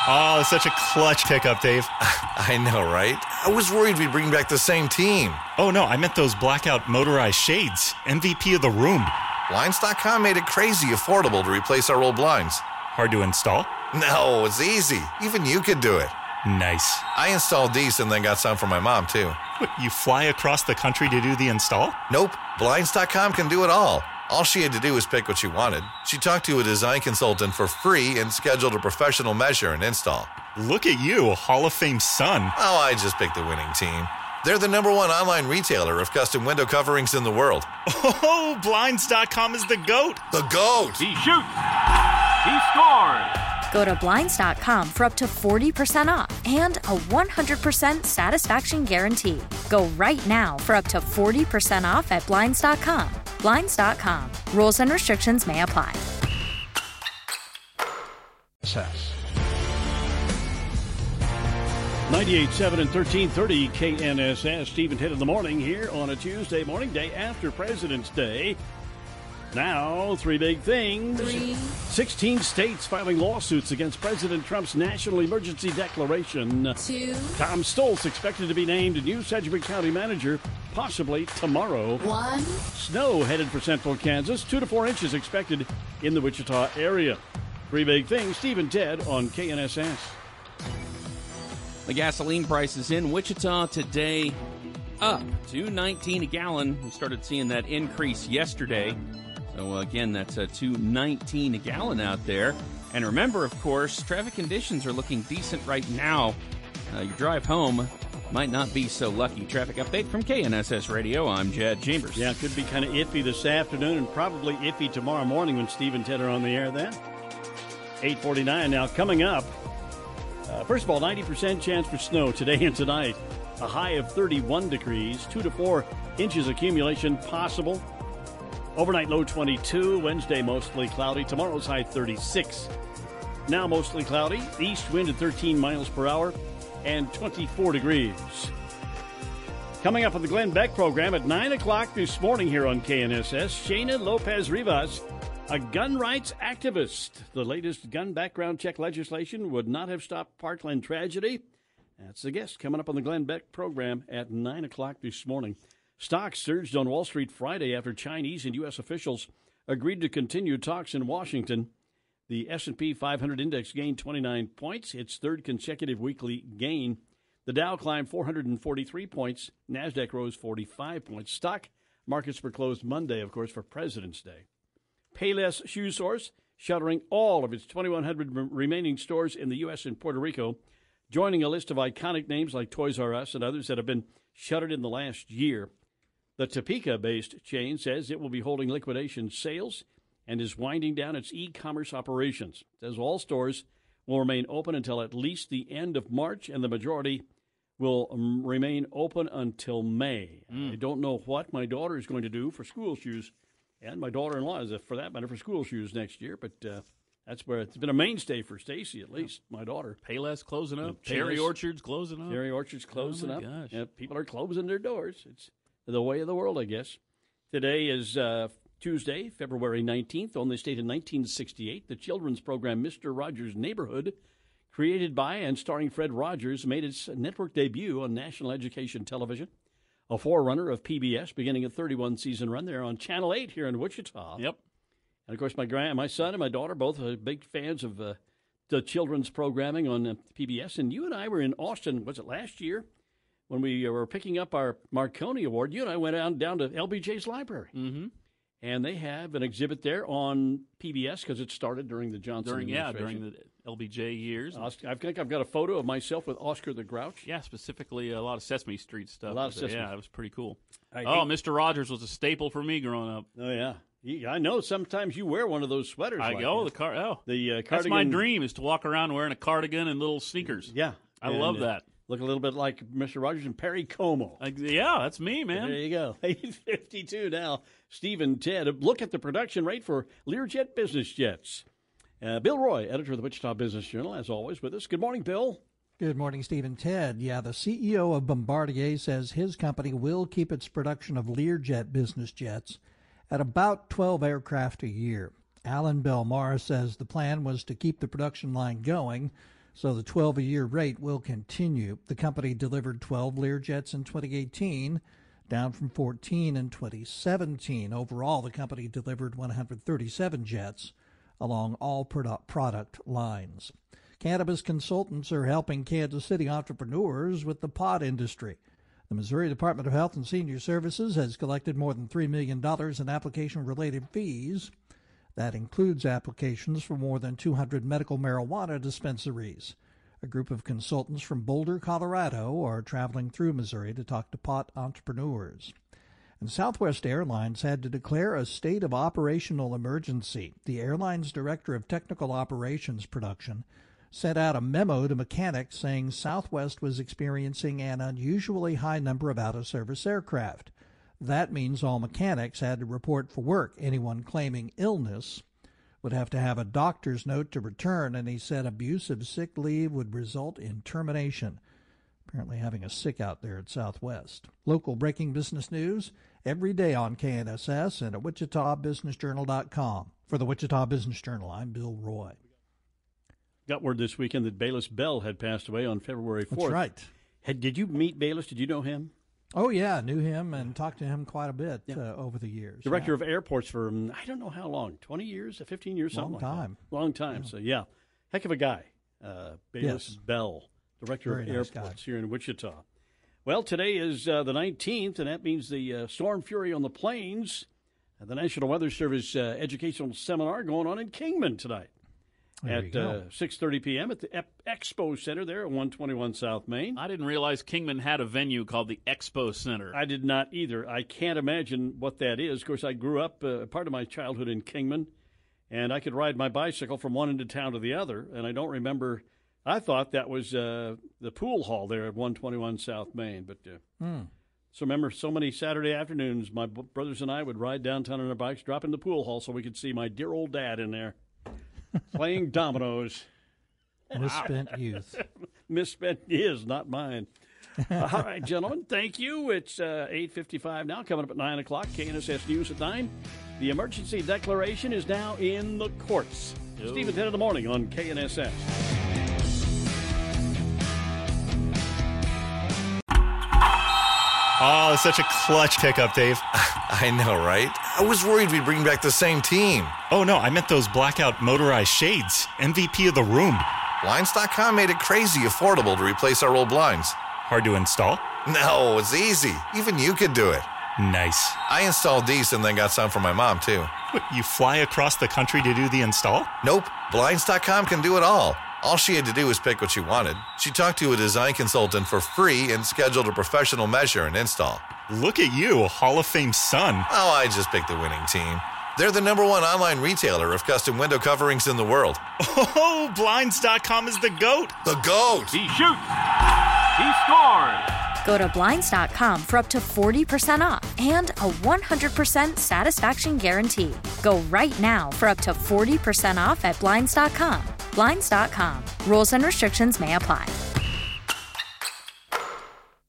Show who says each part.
Speaker 1: Oh, such a clutch pickup, Dave.
Speaker 2: I know, right? I was worried we'd bring back the same team.
Speaker 1: Oh, no, I meant those blackout motorized shades. MVP of the room.
Speaker 2: Blinds.com made it crazy affordable to replace our old blinds.
Speaker 1: Hard to install?
Speaker 2: No, it's easy. Even you could do it.
Speaker 1: Nice.
Speaker 2: I installed these and then got some for my mom, too.
Speaker 1: What, you fly across the country to do the install?
Speaker 2: Nope. Blinds.com can do it all. All she had to do was pick what she wanted. She talked to a design consultant for free and scheduled a professional measure and install.
Speaker 1: Look at you, a Hall of Fame son.
Speaker 2: Oh, I just picked the winning team. They're the #1 online retailer of custom window coverings in the world.
Speaker 1: Oh, Blinds.com is the GOAT.
Speaker 2: The GOAT!
Speaker 3: He shoots. He scores.
Speaker 4: Go to Blinds.com for up to 40% off and a 100% satisfaction guarantee. Go right now for up to 40% off at Blinds.com. Blinds.com. Rules and restrictions may apply.
Speaker 5: 98.7 and 1330 KNSS. Steve and Ted in the morning here on a Tuesday morning, day after President's Day. Now, three big things. 16 states filing lawsuits against President Trump's national emergency declaration.
Speaker 6: 2.
Speaker 5: Tom Stoltz expected to be named new Sedgwick County manager, possibly tomorrow.
Speaker 6: 1.
Speaker 5: Snow headed for central Kansas. 2 to 4 inches expected in the Wichita area. Three big things. Steve and Ted on KNSS.
Speaker 7: The gasoline prices in Wichita today up to $2.19 a gallon. We started seeing that increase yesterday. So, again, that's $2.19 a gallon out there. And remember, of course, traffic conditions are looking decent right now. Your drive home might not be so lucky. Traffic update from KNSS Radio. I'm Jed Chambers.
Speaker 5: Yeah, it could be kind of iffy this afternoon and probably iffy tomorrow morning when Steve and Ted are on the air then. 8:49 now. Coming up, first of all, 90% chance for snow today and tonight. A high of 31 degrees, 2 to 4 inches accumulation possible. Overnight low 22, Wednesday mostly cloudy, tomorrow's high 36. Now mostly cloudy, east wind at 13 miles per hour and 24 degrees. Coming up on the Glenn Beck program at 9 o'clock this morning here on KNSS, Shayna Lopez Rivas, a gun rights activist. The latest gun background check legislation would not have stopped Parkland tragedy. That's the guest coming up on the Glenn Beck program at 9 o'clock this morning. Stocks surged on Wall Street Friday after Chinese and U.S. officials agreed to continue talks in Washington. The S&P 500 index gained 29 points, its third consecutive weekly gain. The Dow climbed 443 points. NASDAQ rose 45 points. Stock markets were closed Monday, of course, for President's Day. Payless Shoe Source shuttering all of its 2,100 remaining stores in the U.S. and Puerto Rico, joining a list of iconic names like Toys R Us and others that have been shuttered in the last year. The Topeka-based chain says it will be holding liquidation sales and is winding down its e-commerce operations. It says all stores will remain open until at least the end of March, and the majority will remain open until May. I don't know what my daughter is going to do for school shoes, and my daughter-in-law is, for that matter, for school shoes next year, but that's where it's been a mainstay for Stacy, at least, my daughter.
Speaker 3: Payless closing up.
Speaker 5: Payless.
Speaker 3: Cherry Orchard's closing up.
Speaker 5: Cherry Orchard's closing up.
Speaker 3: Gosh.
Speaker 5: Yeah, people are closing their doors. It's the way of the world, I guess. Today is Tuesday, February 19th. On this date in 1968, the children's program Mr. Rogers' Neighborhood, created by and starring Fred Rogers, made its network debut on national education television. A forerunner of PBS, beginning a 31-season run there on Channel 8 here in Wichita.
Speaker 3: Yep.
Speaker 5: And, of course, my son and my daughter both are big fans of the children's programming on PBS. And you and I were in Austin, was it last year, when we were picking up our Marconi Award. You and I went down to LBJ's library.
Speaker 3: Mm-hmm.
Speaker 5: And they have an exhibit there on PBS because it started during the Johnson administration.
Speaker 3: During the LBJ years.
Speaker 5: I think I've got a photo of myself with Oscar the Grouch.
Speaker 3: Yeah, specifically a lot of Sesame Street stuff.
Speaker 5: A lot of Sesame.
Speaker 3: Yeah, it was pretty cool.
Speaker 5: I
Speaker 3: Mr. Rogers was a staple for me growing up.
Speaker 5: Oh, yeah. I know sometimes you wear one of those sweaters.
Speaker 3: The
Speaker 5: cardigan.
Speaker 3: That's my dream, is to walk around wearing a cardigan and little sneakers.
Speaker 5: Yeah.
Speaker 3: I love that.
Speaker 5: Look a little bit like Mr. Rogers and Perry Como.
Speaker 3: Yeah, that's me, man.
Speaker 5: There you go. 8:52 now. Steve and Ted, look at the production rate for Learjet business jets. Bill Roy, editor of the Wichita Business Journal, as always with us. Good morning, Bill.
Speaker 8: Good morning, Steve and Ted. Yeah, the CEO of Bombardier says his company will keep its production of Learjet business jets at about 12 aircraft a year. Alan Belmar says the plan was to keep the production line going so the 12-a-year rate will continue. The company delivered 12 Learjets in 2018, down from 14 in 2017. Overall, the company delivered 137 jets along all product lines. Cannabis consultants are helping Kansas City entrepreneurs with the pot industry. The Missouri Department of Health and Senior Services has collected more than $3 million in application-related fees. That includes applications for more than 200 medical marijuana dispensaries. A group of consultants from Boulder, Colorado, are traveling through Missouri to talk to pot entrepreneurs. And Southwest Airlines had to declare a state of operational emergency. The airline's director of technical operations production sent out a memo to mechanics saying Southwest was experiencing an unusually high number of out-of-service aircraft. That means all mechanics had to report for work. Anyone claiming illness would have to have a doctor's note to return, and he said abusive sick leave would result in termination. Apparently having a sick out there at Southwest. Local breaking business news every day on KNSS and at WichitaBusinessJournal.com. For the Wichita Business Journal, I'm Bill Roy.
Speaker 5: Got word this weekend that Bayless Bell had passed away on February 4th.
Speaker 8: That's right.
Speaker 5: Did you meet Bayless? Did you know him?
Speaker 8: Oh, yeah, knew him and talked to him quite a bit over the years.
Speaker 5: Director of airports for, I don't know how long, 20 years, 15 years, something like that. Long time. So, heck of a guy. Bayless Bell, Director of Airports here in Wichita. Well, today is the 19th, and that means the Storm Fury on the Plains, the National Weather Service educational seminar going on in Kingman tonight. At 6:30 p.m. at the Expo Center there at 121 South Main.
Speaker 3: I didn't realize Kingman had a venue called the Expo Center.
Speaker 5: I did not either. I can't imagine what that is. Of course, I grew up, part of my childhood in Kingman, and I could ride my bicycle from one end of town to the other, and I don't remember. I thought that was the pool hall there at 121 South Main. But so remember, so many Saturday afternoons, my brothers and I would ride downtown on our bikes, drop in the pool hall so we could see my dear old dad in there. Playing dominoes.
Speaker 8: Misspent youth.
Speaker 5: Misspent his, not mine. All right, gentlemen, thank you. It's 8:55 now, coming up at 9 o'clock. KNSS News at 9. The emergency declaration is now in the courts. Steve at 10 in the morning on KNSS.
Speaker 1: Oh, such a clutch pickup, Dave.
Speaker 2: I know, right? I was worried we'd bring back the same team.
Speaker 1: Oh, no, I meant those blackout motorized shades. MVP of the room.
Speaker 2: Blinds.com made it crazy affordable to replace our old blinds.
Speaker 1: Hard to install?
Speaker 2: No, it's easy. Even you could do it.
Speaker 1: Nice.
Speaker 2: I installed these and then got some for my mom, too.
Speaker 1: What, you fly across the country to do the install?
Speaker 2: Nope. Blinds.com can do it all. All she had to do was pick what she wanted. She talked to a design consultant for free and scheduled a professional measure and install.
Speaker 1: Look at you, Hall of Fame son.
Speaker 2: Oh, I just picked the winning team. They're the #1 online retailer of custom window coverings in the world.
Speaker 1: Oh, Blinds.com is the GOAT.
Speaker 2: The GOAT!
Speaker 3: He shoots. He scores.
Speaker 4: Go to Blinds.com for up to 40% off and a 100% satisfaction guarantee. Go right now for up to 40% off at Blinds.com. Blinds.com. Rules and restrictions may apply.